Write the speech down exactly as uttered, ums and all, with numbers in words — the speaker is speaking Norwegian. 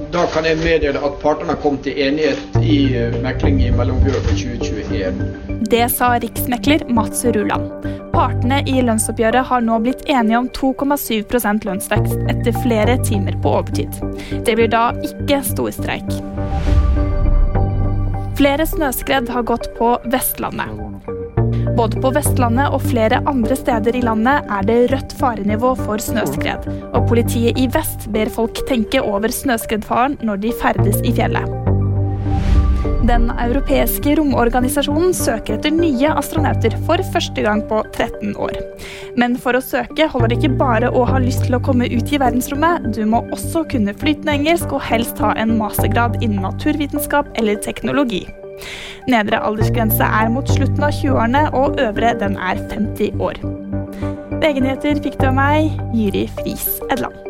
Da kan jeg meddele at partene har kommet til enighet i mekling i mellomoppgjøret for tjue tjueen. Det sa riksmekler Mats Ruland. Partene i lønnsoppgjøret har nå blitt enige om to komma syv prosent lønnsvekst etter flere timer på overtid. Det blir da ikke storstreik. Flere snøskred har gått på Vestlandet. Både på Vestlandet og flere andre steder i landet er det rødt farenivå for snøskred, og politiet i vest ber folk tenke over snøskredfaren når de ferdes i fjellet. Den europeiske romorganisasjonen søker etter nye astronauter for første gang på tretten år. Men for å søke holder det ikke bare å ha lyst til å komme ut i verdensrommet, du må også kunne flytende engelsk og helst ha en mastergrad innen naturvitenskap eller teknologi. Nedre aldersgrense er mot slutten av tjueårene, og øvre den er femti år. V G-nyheter fikk du av meg, Jyri Friis Edland.